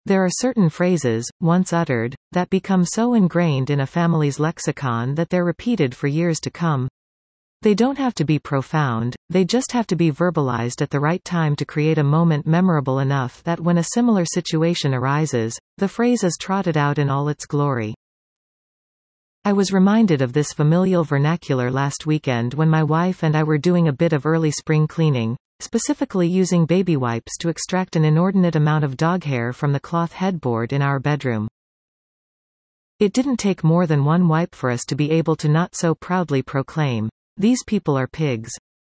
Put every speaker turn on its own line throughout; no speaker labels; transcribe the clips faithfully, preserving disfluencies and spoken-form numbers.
There are certain phrases, once uttered, that become so ingrained in a family's lexicon that they're repeated for years to come. They don't have to be profound, they just have to be verbalized at the right time to create a moment memorable enough that when a similar situation arises, the phrase is trotted out in all its glory. I was reminded of this familial vernacular last weekend when my wife and I were doing a bit of early spring cleaning, specifically using baby wipes to extract an inordinate amount of dog hair from the cloth headboard in our bedroom. It didn't take more than one wipe for us to be able to not so proudly proclaim, "These people are pigs."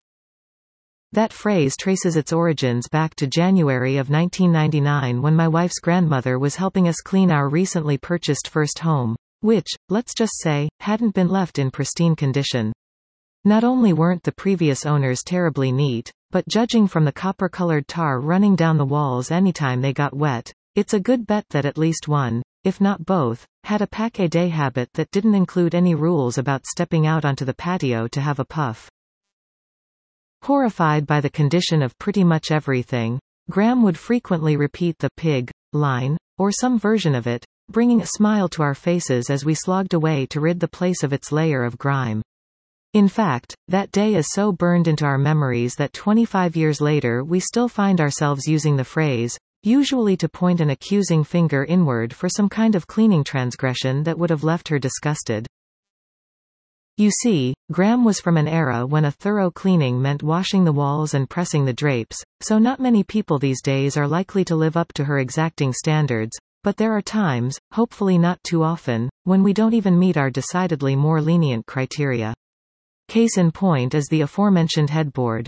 That phrase traces its origins back to January of nineteen ninety-nine when my wife's grandmother was helping us clean our recently purchased first home, which, let's just say, hadn't been left in pristine condition. Not only weren't the previous owners terribly neat, but judging from the copper-colored tar running down the walls anytime they got wet, it's a good bet that at least one, if not both, had a pack-a-day habit that didn't include any rules about stepping out onto the patio to have a puff. Horrified by the condition of pretty much everything, Graham would frequently repeat the "pig" line, or some version of it, bringing a smile to our faces as we slogged away to rid the place of its layer of grime. In fact, that day is so burned into our memories that twenty-five years later we still find ourselves using the phrase, usually to point an accusing finger inward for some kind of cleaning transgression that would have left her disgusted. You see, Graham was from an era when a thorough cleaning meant washing the walls and pressing the drapes, so not many people these days are likely to live up to her exacting standards, but there are times, hopefully not too often, when we don't even meet our decidedly more lenient criteria. Case in point is the aforementioned headboard.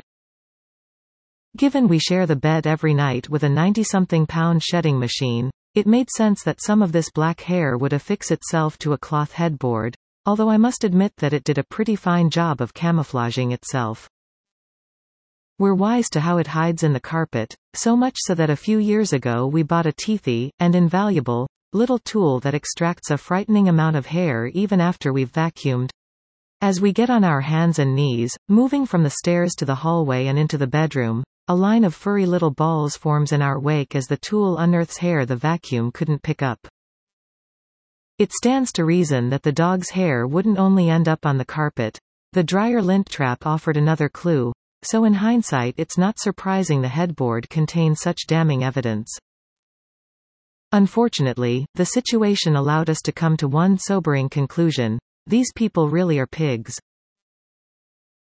Given we share the bed every night with a ninety-something pound shedding machine, it made sense that some of this black hair would affix itself to a cloth headboard, although I must admit that it did a pretty fine job of camouflaging itself. We're wise to how it hides in the carpet, so much so that a few years ago we bought a teethy, and invaluable, little tool that extracts a frightening amount of hair even after we've vacuumed. As we get on our hands and knees, moving from the stairs to the hallway and into the bedroom, a line of furry little balls forms in our wake as the tool unearths hair the vacuum couldn't pick up. It stands to reason that the dog's hair wouldn't only end up on the carpet. The dryer lint trap offered another clue, so in hindsight it's not surprising the headboard contains such damning evidence. Unfortunately, the situation allowed us to come to one sobering conclusion: these people really are pigs.